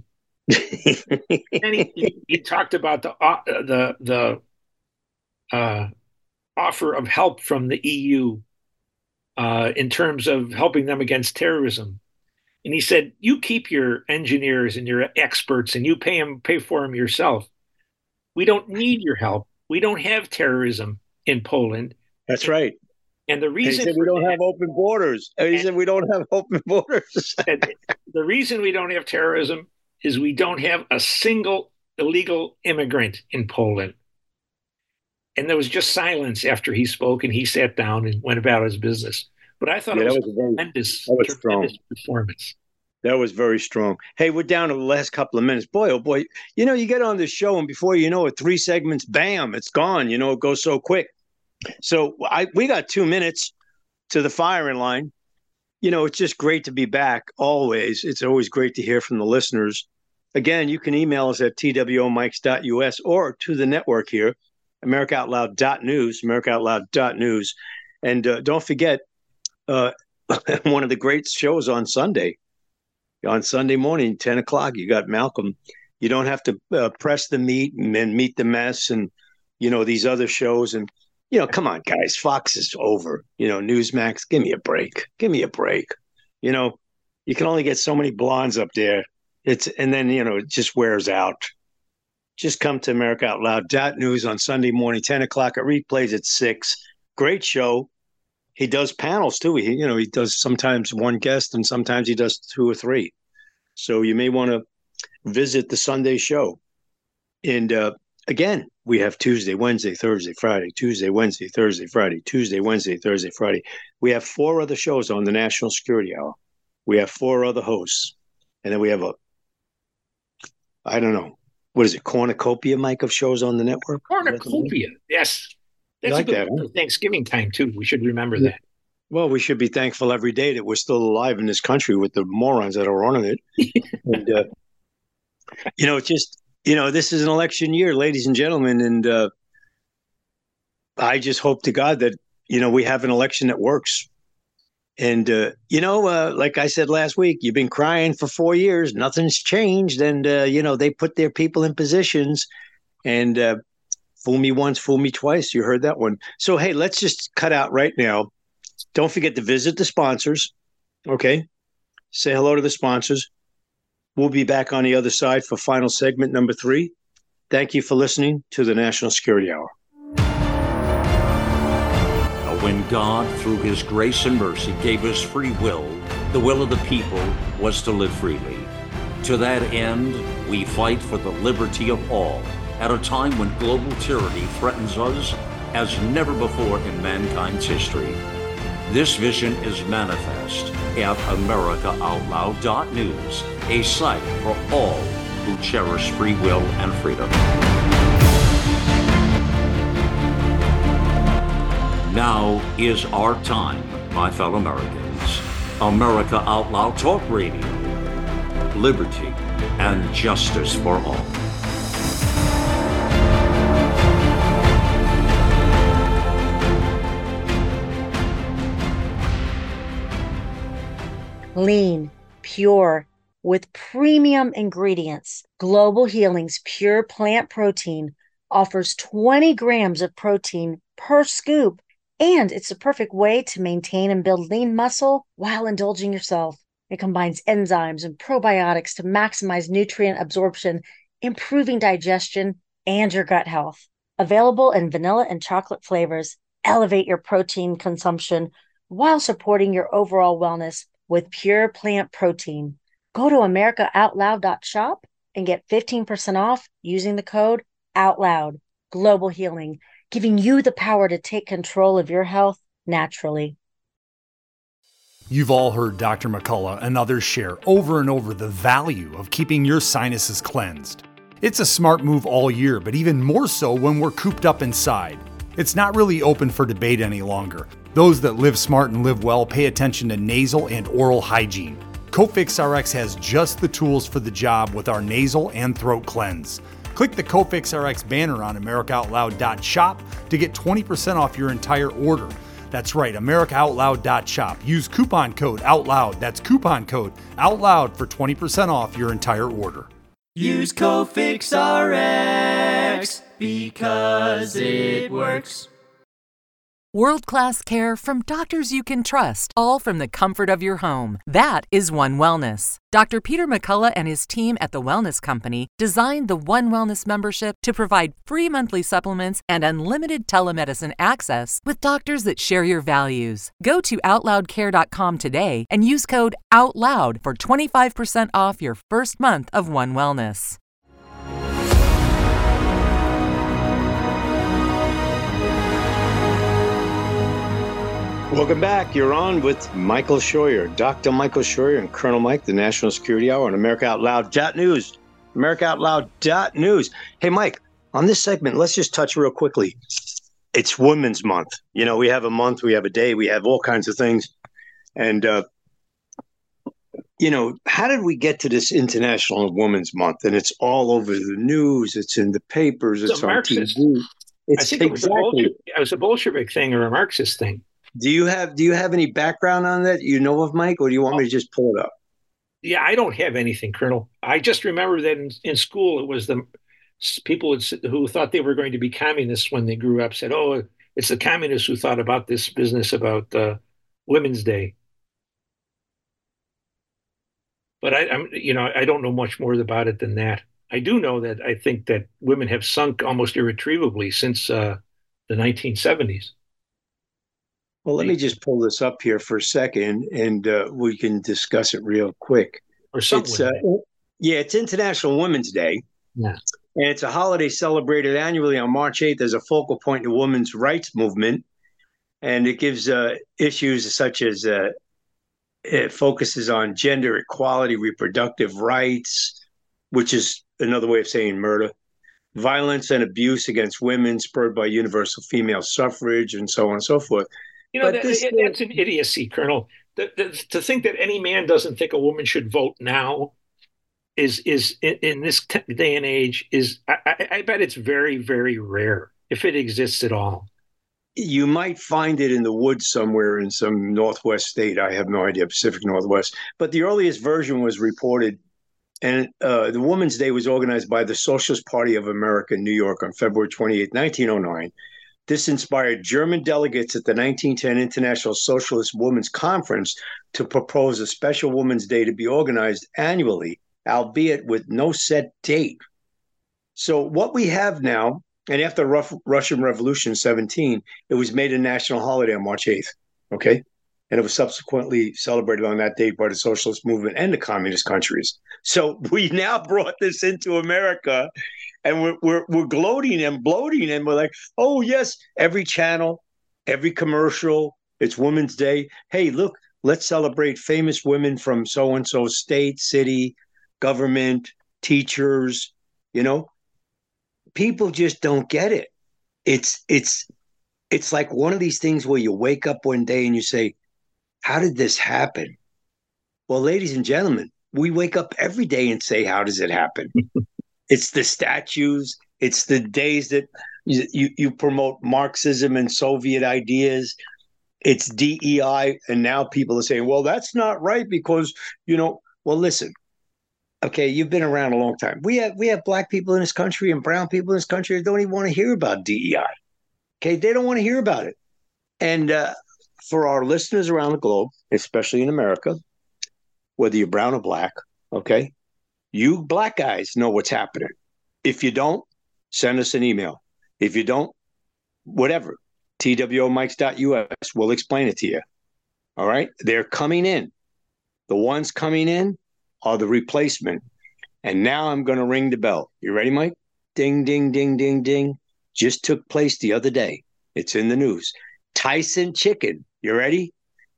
And he, he, he talked about the uh, the the uh, offer of help from the E U uh, in terms of helping them against terrorism. And he said, "You keep your engineers and your experts, and you pay them, pay for them yourself. We don't need your help. We don't have terrorism in Poland." That's right. And the reason he said we don't that, have open borders. And he said we don't have open borders. The reason we don't have terrorism is we don't have a single illegal immigrant in Poland. And there was just silence after he spoke, and he sat down and went about his business. But I thought yeah, it was, was a very, tremendous, that was tremendous strong. performance. That was very strong. Hey, we're down to the last couple of minutes. Boy, oh boy, you know, you get on this show, and before you know it, three segments, bam, it's gone. You know, it goes so quick. So I we got two minutes to the firing line. You know, it's just great to be back always. It's always great to hear from the listeners. Again, you can email us at t w o mikes dot u s or to the network here, america out loud dot news, america out loud dot news. And uh, don't forget, uh, one of the great shows on Sunday. On Sunday morning, ten o'clock, you got Malcolm. You don't have to uh, press the meat and, and meet the mess and, you know, these other shows. And, you know, come on, guys, Fox is over. You know, Newsmax, give me a break. Give me a break. You know, you can only get so many blondes up there. It's and then, you know, it just wears out. Just come to america out loud dot news on Sunday morning, ten o'clock. It replays at six. Great show. He does panels too. He, you know, he does sometimes one guest and sometimes he does two or three. So you may want to visit the Sunday show. And uh, again, we have Tuesday, Wednesday, Thursday, Friday, Tuesday, Wednesday, Thursday, Friday, Tuesday, Wednesday, Thursday, Friday. We have four other shows on the National Security Hour. We have four other hosts. And then we have a, I don't know, what is it, cornucopia, Mike, of shows on the network? Cornucopia, yes. That's like a good that, huh? Thanksgiving time, too. We should remember that. Well, we should be thankful every day that we're still alive in this country with the morons that are running it. and, uh, you know, it's just, you know, this is an election year, ladies and gentlemen. And uh, I just hope to God that, you know, we have an election that works. And, uh, you know, uh, like I said last week, you've been crying for four years. Nothing's changed. And, uh, you know, they put their people in positions and uh, fool me once, fool me twice. You heard that one. So, hey, let's just cut out right now. Don't forget to visit the sponsors. Okay. Say hello to the sponsors. We'll be back on the other side for final segment number three. Thank you for listening to the National Security Hour. When God, through his grace and mercy, gave us free will, the will of the people was to live freely. To that end, we fight for the liberty of all at a time when global tyranny threatens us as never before in mankind's history. This vision is manifest at america out loud dot news, a site for all who cherish free will and freedom. Now is our time, my fellow Americans. America Out Loud Talk Radio. Liberty and justice for all. Lean, pure, with premium ingredients, Global Healing's Pure Plant Protein offers twenty grams of protein per scoop. And it's the perfect way to maintain and build lean muscle while indulging yourself. It combines enzymes and probiotics to maximize nutrient absorption, improving digestion and your gut health. Available in vanilla and chocolate flavors, elevate your protein consumption while supporting your overall wellness with Pure Plant Protein. Go to america out loud dot shop and get fifteen percent off using the code OUTLOUD. Global Healing, giving you the power to take control of your health naturally. You've all heard Doctor McCullough and others share over and over the value of keeping your sinuses cleansed. It's a smart move all year, but even more so when we're cooped up inside. It's not really open for debate any longer. Those that live smart and live well pay attention to nasal and oral hygiene. Cofix R X has just the tools for the job with our nasal and throat cleanse. Click the Cofix R X banner on America Out Loud dot shop to get twenty percent off your entire order. That's right, America Out Loud dot shop. Use coupon code OUTLOUD. That's coupon code OUTLOUD for twenty percent off your entire order. Use Cofix R X because it works. World-class care from doctors you can trust, all from the comfort of your home. That is One Wellness. Doctor Peter McCullough and his team at The Wellness Company designed the One Wellness membership to provide free monthly supplements and unlimited telemedicine access with doctors that share your values. Go to out loud care dot com today and use code OUTLOUD for twenty-five percent off your first month of One Wellness. Welcome back. You're on with Michael Scheuer, Doctor Michael Scheuer and Colonel Mike, the National Security Hour on America Out Loud dot news. America Out Loud dot news. Hey, Mike, on this segment, let's just touch real quickly. It's Women's Month. You know, we have a month, we have a day, we have all kinds of things. And, uh, you know, how did we get to this International Women's Month? And it's all over the news. It's in the papers. It's, it's on Marxist. T V. It's I think it was, exactly. a Bolshevik, it was a Bolshevik thing or a Marxist thing. Do you have do you have any background on that you know of, Mike, or do you want me to just pull it up? Yeah, I don't have anything, Colonel. I just remember that in, in school it was the people who thought they were going to be communists when they grew up said, "Oh, it's the communists who thought about this business about uh, Women's Day." But I, I'm, you know, I don't know much more about it than that. I do know that I think that women have sunk almost irretrievably since uh, the nineteen seventies. Well, let me just pull this up here for a second, and uh, we can discuss it real quick. Or something. It's, uh, yeah, it's International Women's Day. Yeah. And it's a holiday celebrated annually on March eighth as a focal point in the women's rights movement. And it gives uh, issues such as uh, it focuses on gender equality, reproductive rights, which is another way of saying murder, violence and abuse against women spurred by universal female suffrage, and so on and so forth. You know, that, this, that's an idiocy, Colonel. The, the, to think that any man doesn't think a woman should vote now is is in, in this t- day and age is I, I, I bet it's very, very rare if it exists at all. You might find it in the woods somewhere in some Northwest state. I have no idea, Pacific Northwest. But the earliest version was reported, and uh, the Women's Day was organized by the Socialist Party of America in New York on February twenty-eighth, nineteen oh nine. This inspired German delegates at the nineteen ten International Socialist Women's Conference to propose a special Women's Day to be organized annually, albeit with no set date. So what we have now, and after the Rough Russian Revolution in seventeen, it was made a national holiday on March eighth, okay? And it was subsequently celebrated on that date by the socialist movement and the communist countries. So we now brought this into America, and we're, we're we're gloating and bloating, and we're like, oh, yes, every channel, every commercial, it's Women's Day. Hey, look, let's celebrate famous women from so-and-so state, city, government, teachers, you know. People just don't get it. It's it's it's like one of these things where you wake up one day and you say, how did this happen? Well, ladies and gentlemen, we wake up every day and say, how does it happen? It's the statues. It's the days that you, you, you promote Marxism and Soviet ideas. It's D E I. And now people are saying, well, that's not right because, you know, well, listen, okay, you've been around a long time. We have we have black people in this country and brown people in this country that don't even want to hear about D E I. Okay, they don't want to hear about it. And uh, for our listeners around the globe, especially in America, whether you're brown or black, okay, you black guys know what's happening. If you don't, send us an email. If you don't, whatever, T W O mikes dot U S, we'll explain it to you. All right? They're coming in. The ones coming in are the replacement. And now I'm going to ring the bell. You ready, Mike? Ding, ding, ding, ding, ding. Just took place the other day. It's in the news. Tyson Chicken. You ready?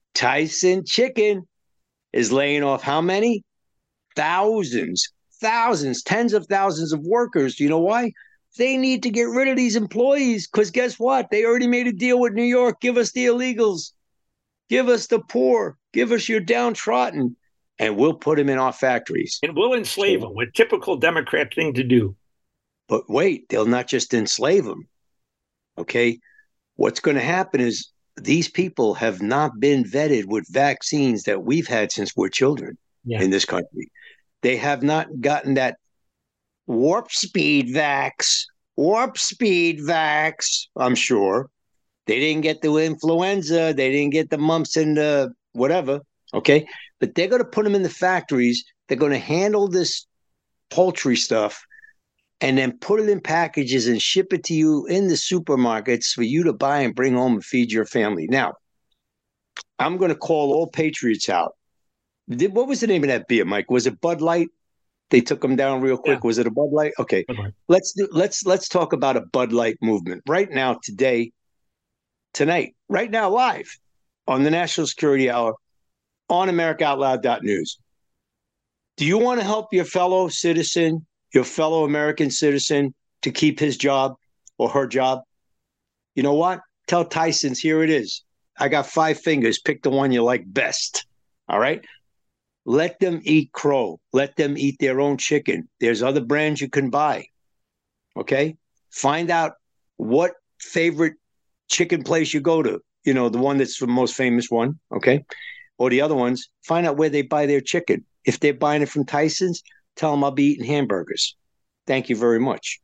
Tyson Chicken is laying off how many? Thousands, thousands, tens of thousands of workers. Do you know why? They need to get rid of these employees because guess what? They already made a deal with New York. Give us the illegals. Give us the poor. Give us your downtrodden. And we'll put them in our factories. And we'll enslave them, a typical Democrat thing to do. But wait, they'll not just enslave them. Okay? What's going to happen is these people have not been vetted with vaccines that we've had since we're children yeah. in this country. They have not gotten that warp speed vax, warp speed vax, I'm sure. They didn't get the influenza. They didn't get the mumps and the whatever. Okay. But they're going to put them in the factories. They're going to handle this poultry stuff and then put it in packages and ship it to you in the supermarkets for you to buy and bring home and feed your family. Now, I'm going to call all patriots out. What was the name of that beer, Mike? Was it Bud Light? They took them down real quick. Yeah. Was it a Bud Light? Okay. Bud Light. Let's do, let's let's talk about a Bud Light movement right now, today, tonight, right now, live on the National Security Hour on America Out Loud dot news. Do you want to help your fellow citizen, your fellow American citizen, to keep his job or her job? You know what? Tell Tyson's, here it is. I got five fingers. Pick the one you like best. All right? Let them eat crow. Let them eat their own chicken. There's other brands you can buy. Okay? Find out what favorite chicken place you go to. You know, the one that's the most famous one. Okay? Or the other ones. Find out where they buy their chicken. If they're buying it from Tyson's, tell them I'll be eating hamburgers. Thank you very much.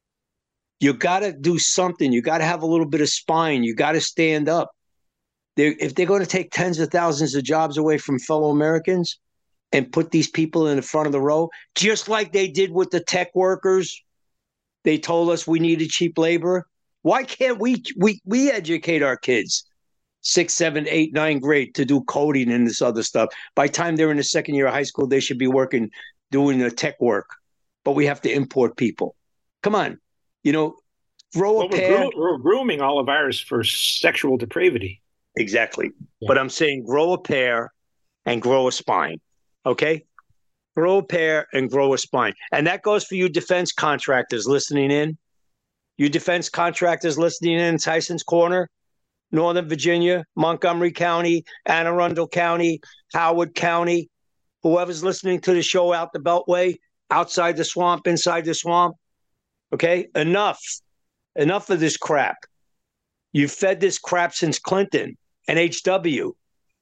You got to do something. You got to have a little bit of spine. You got to stand up. They're, if they're going to take tens of thousands of jobs away from fellow Americans and put these people in the front of the row, just like they did with the tech workers, they told us we needed cheap labor. Why can't we we we educate our kids six, seven, eight, nine grade to do coding and this other stuff? By the time they're in the second year of high school, they should be working, doing the tech work. But we have to import people. Come on, you know, grow well, a pair. We're, we're grooming all of ours for sexual depravity. Exactly. Yeah. But I'm saying grow a pair and grow a spine. Okay? Grow a pair and grow a spine. And that goes for you defense contractors listening in. You defense contractors listening in Tyson's Corner, Northern Virginia, Montgomery County, Anne Arundel County, Howard County, whoever's listening to the show out the Beltway, outside the swamp, inside the swamp. Okay? Enough. Enough of this crap. You've fed this crap since Clinton and H W.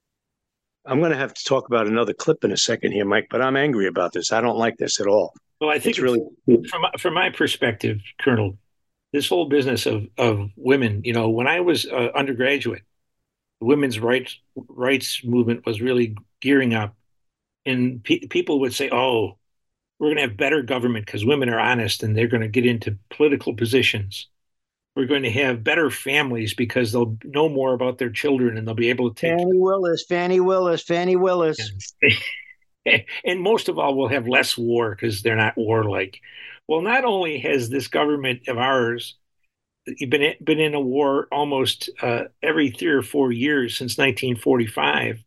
I'm going to have to talk about another clip in a second here, Mike, but I'm angry about this. I don't like this at all. Well, I think it's really, from, from my perspective, Colonel, this whole business of, of women, you know, when I was uh, undergraduate, the women's rights rights movement was really gearing up. And pe- people would say, oh, we're going to have better government because women are honest and they're going to get into political positions. We're going to have better families because they'll know more about their children and they'll be able to take. Fannie Willis, Fannie Willis, Fannie Willis. And, and most of all, we'll have less war because they're not warlike. Well, not only has this government of ours been, been in a war almost uh, every three or four years since nineteen forty-five.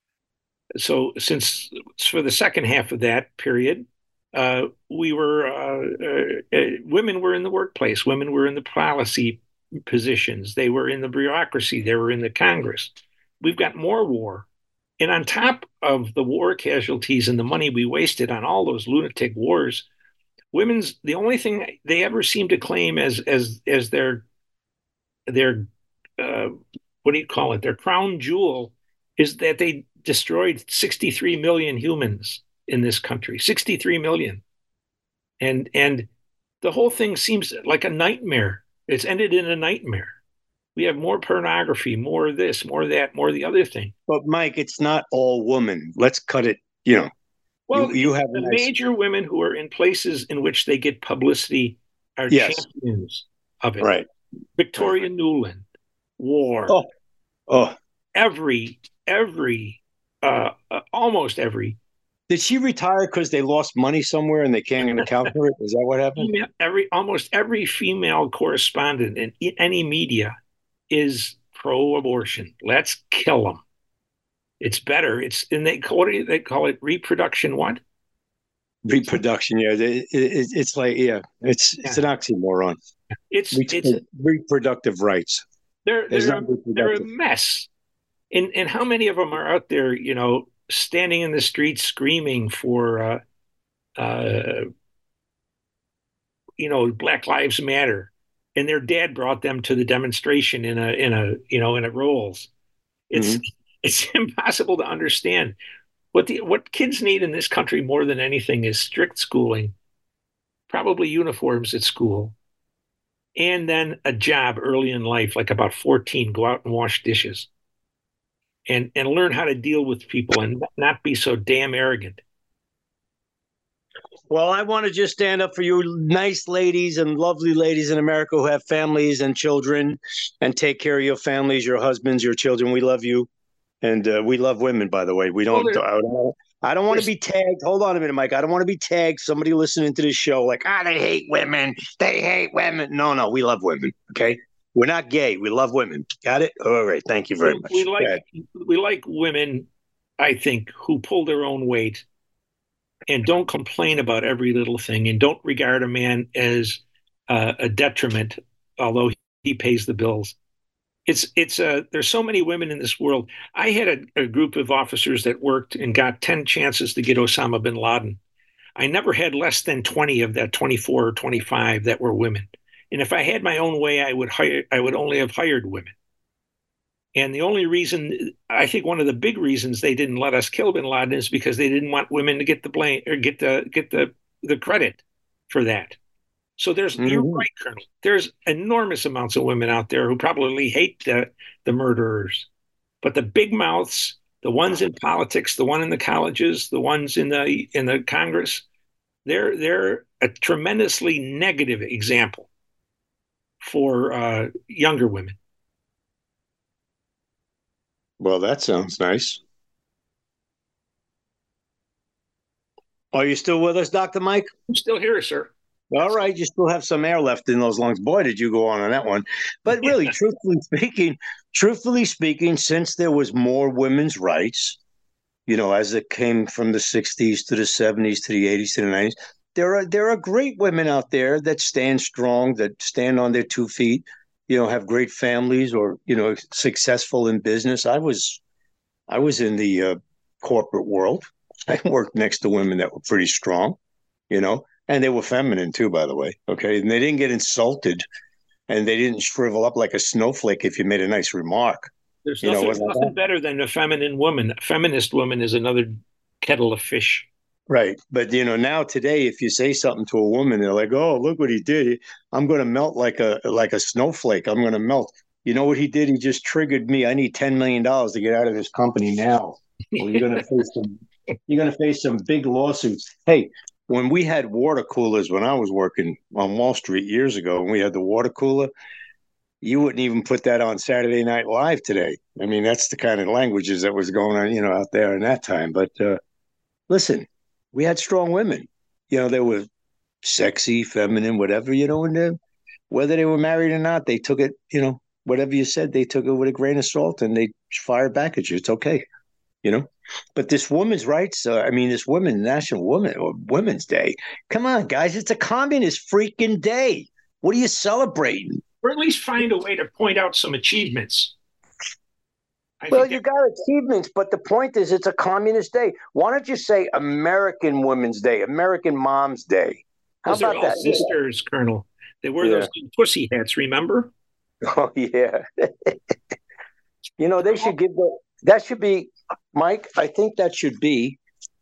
So since for the second half of that period, Uh, we were, uh, uh, uh, women were in the workplace. Women were in the policy positions. They were in the bureaucracy. They were in the Congress. We've got more war. And on top of the war casualties and the money we wasted on all those lunatic wars, women's, the only thing they ever seem to claim as, as, as their, their, uh, what do you call it? Their crown jewel is that they destroyed sixty-three million humans in this country, sixty-three million. And and the whole thing seems like a nightmare. It's ended in a nightmare. We have more pornography, more of this, more of that, more of the other thing. But Mike, it's not all women. Let's cut it, you know. Well, you, you have the nice... major women who are in places in which they get publicity are yes. champions of it. Right. Victoria Nuland, war. Oh, oh. Every, every, uh, uh, almost every. Did she retire because they lost money somewhere and they can't account for it? Is that what happened? Every almost every female correspondent in any media is pro-abortion. Let's kill them. It's better. It's and they call it they call it reproduction. What? Reproduction. Yeah, it, it, it's like yeah, it's it's Yeah. an oxymoron. It's Re- it's reproductive rights. they're It's they're not a, they're a reproductive. mess. And and how many of them are out there? You know, standing in the streets screaming for uh, uh, you know, Black Lives Matter, and their dad brought them to the demonstration in a in a you know in a Rolls. It's Mhm. it's impossible to understand. What the what kids need in this country more than anything is strict schooling, probably uniforms at school, and then a job early in life, like about fourteen, go out and wash dishes and and learn how to deal with people and not be so damn arrogant. Well, I want to just stand up for you nice ladies and lovely ladies in America who have families and children and take care of your families, your husbands, your children. We love you. And uh, we love women, by the way. We don't, Well, there- I don't, I don't want to be tagged. Hold on a minute, Mike. I don't want to be tagged. Somebody listening to this show like, ah, they hate women. They hate women. No, no, we love women. Okay. We're not gay. We love women. Got it? All right. Thank you very we, much. we Go like ahead. we like women, I think, who pull their own weight and don't complain about every little thing and don't regard a man as uh, a detriment, although he pays the bills. It's it's uh, there's so many women in this world. I had a, a group of officers that worked and got ten chances to get Osama bin Laden. I never had less than twenty of that twenty-four or twenty-five that were women. And if I had my own way, I would hire I would only have hired women. And the only reason, I think one of the big reasons they didn't let us kill bin Laden is because they didn't want women to get the blame or get the get the the credit for that. So there's mm-hmm. You're right, Colonel. There's enormous amounts of women out there who probably hate the the murderers, but the big mouths, the ones in politics, the one in the colleges, the ones in the in the Congress, they're they're a tremendously negative example for uh, younger women. Well, that sounds nice. Are you still with us, Doctor Mike? I'm still here, sir. All right, you still have some air left in those lungs. Boy, did you go on on that one. But really, truthfully speaking, truthfully speaking, since there was more women's rights, you know, as it came from the sixties to the seventies to the eighties to the nineties, there are there are great women out there that stand strong, that stand on their two feet, you know, have great families or, you know, successful in business. I was I was in the uh, corporate world. I worked next to women that were pretty strong, you know. And they were feminine too, by the way. Okay. And they didn't get insulted and they didn't shrivel up like a snowflake if you made a nice remark. There's you nothing, know, nothing like better than a feminine woman. A feminist woman is another kettle of fish. Right. But, you know, now today, if you say something to a woman, they're like, oh, look what he did. I'm going to melt like a like a snowflake. I'm going to melt. You know what he did? He just triggered me. I need ten million dollars to get out of this company now. Well, you're going to face some you're going to face some big lawsuits. Hey, when we had water coolers, when I was working on Wall Street years ago, when we had the water cooler, you wouldn't even put that on Saturday Night Live today. I mean, that's the kind of languages that was going on, you know, out there in that time. But uh, listen, we had strong women. You know, they were sexy, feminine, whatever, you know, and uh, whether they were married or not, they took it, you know, whatever you said, they took it with a grain of salt and they fired back at you. It's okay, you know. But this women's rights, uh, I mean, this Women's National Women or Women's Day, come on, guys, it's a communist freaking day. What are you celebrating? Or at least find a way to point out some achievements. I well, you got achievements, but the point is it's a communist day. Why don't you say American Women's Day, American Mom's Day? How about all that? Sisters, Colonel. They wear yeah. those pussy hats, remember? Oh, yeah. You know, they should give the, that should be, Mike, I think that should be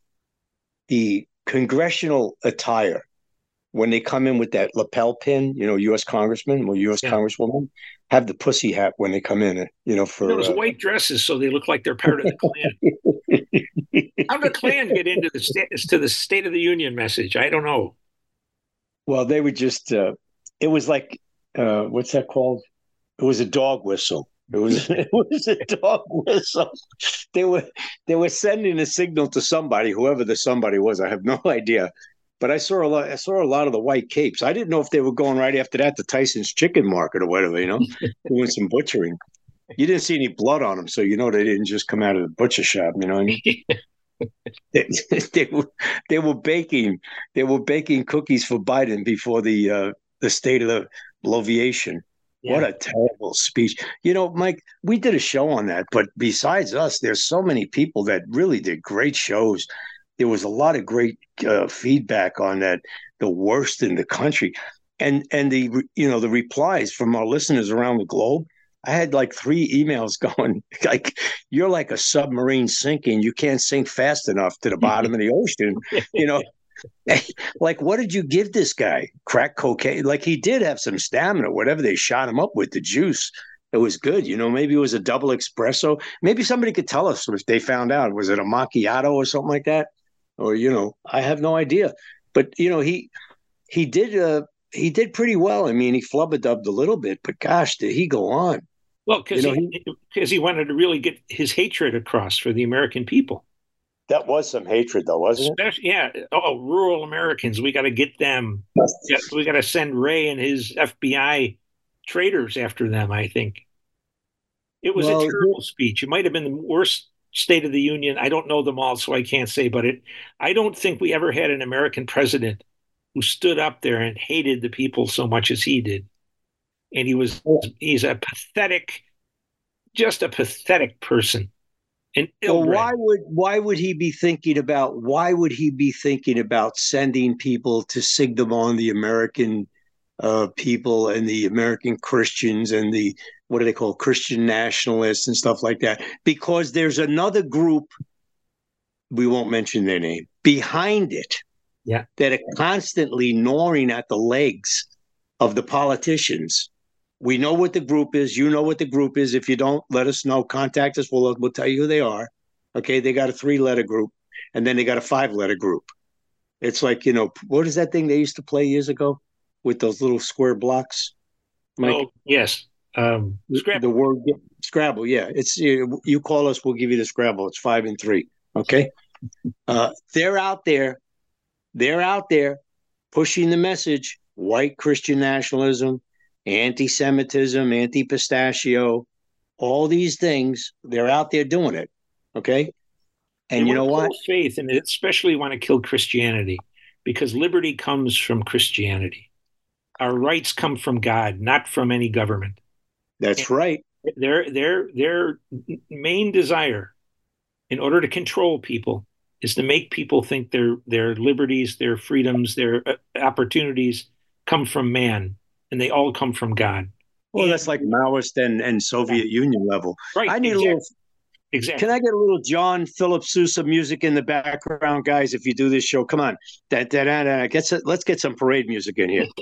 the congressional attire when they come in with that lapel pin, you know, U S congressman or U S yeah. congresswoman, have the pussy hat when they come in, you know, for those uh, white dresses so they look like they're part of the Klan. How did the Klan get into the sta- to the State of the Union message? I don't know. Well, they would just, uh, it was like, uh, what's that called? It was a dog whistle. It was it was a dog whistle. They were they were sending a signal to somebody, whoever the somebody was. I have no idea. But I saw a lot. I saw a lot of the white capes. I didn't know if they were going right after that to Tyson's Chicken Market or whatever, you know, doing some butchering. You didn't see any blood on them, so you know they didn't just come out of the butcher shop. You know what I mean? they, they were they were baking they were baking cookies for Biden before the uh, the State of the Bloviation. Yeah. What a terrible speech. You know, Mike, we did a show on that, but besides us, there's so many people that really did great shows. There was a lot of great uh, feedback on that, the worst in the country. And and the you know the replies from our listeners around the globe. I had like three emails going, like, you're like a submarine sinking. You can't sink fast enough to the bottom of the ocean. You know, like, what did you give this guy? Crack cocaine? Like, he did have some stamina, whatever they shot him up with, the juice. It was good. You know, maybe it was a double espresso. Maybe somebody could tell us if they found out. Was it a macchiato or something like that? Or, you know, I have no idea. But, you know, he he did uh, he did pretty well. I mean, he flubber-dubbed a little bit, but gosh, did he go on? Well, because you know, he, he, he wanted to really get his hatred across for the American people. That was some hatred, though, wasn't Especially, it? Yeah. Oh, rural Americans, we got to get them. We got to send Ray and his F B I traitors after them, I think. It was well, a terrible speech. It might have been the worst State of the Union. I don't know them all, so I can't say, but it. I don't think we ever had an American president who stood up there and hated the people so much as he did. And he was, he's a pathetic, just a pathetic person. And well, why would why would he be thinking about why would he be thinking about sending people to signal on the American uh, people and the American Christians and the what do they call Christian nationalists and stuff like that? Because there's another group, we won't mention their name, behind it, yeah, that are constantly gnawing at the legs of the politicians. We know what the group is. You know what the group is. If you don't, let us know. Contact us. We'll, we'll tell you who they are. Okay, they got a three-letter group, and then they got a five-letter group. It's like, you know, what is that thing they used to play years ago with those little square blocks? Mike? Oh, yes. Um, Scrabble. The word Scrabble, yeah. It's you, you call us, we'll give you the Scrabble. It's five and three, okay? Uh, they're out there. They're out there pushing the message, white Christian nationalism, anti-Semitism, anti-pistachio, all these things, they're out there doing it, okay? And they you know what? Faith, and they especially want to kill Christianity, because liberty comes from Christianity. Our rights come from God, not from any government. That's and right. Their, their, their main desire, in order to control people, is to make people think their, their liberties, their freedoms, their opportunities come from man. And they all come from God. Well, and, that's like Maoist and, and Soviet yeah. Union level. Right. I need exactly. a little. Exactly. Can I get a little John Philip Sousa music in the background, guys? If you do this show, come on. That that that. Get some, let's get some parade music in here.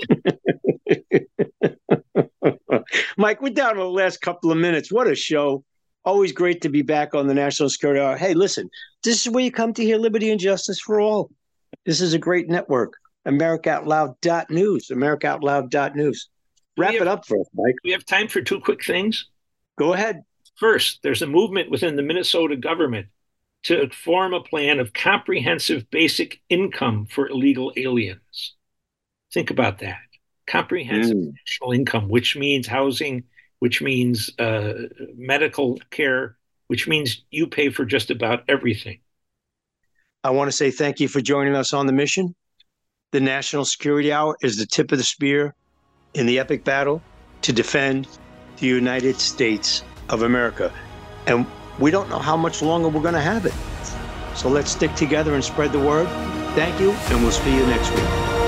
Mike, we're down to the last couple of minutes. What a show! Always great to be back on the National Security Hour. Hey, listen, this is where you come to hear liberty and justice for all. This is a great network. America Out Loud dot news. America Out Loud dot news. Wrap have, it up for us, Mike. We have time for two quick things. Go ahead. First, there's a movement within the Minnesota government to form a plan of comprehensive basic income for illegal aliens. Think about that. Comprehensive mm. national income, which means housing, which means uh, medical care, which means you pay for just about everything. I want to say thank you for joining us on the mission. The National Security Hour is the tip of the spear in the epic battle to defend the United States of America. And we don't know how much longer we're going to have it. So let's stick together and spread the word. Thank you, and we'll see you next week.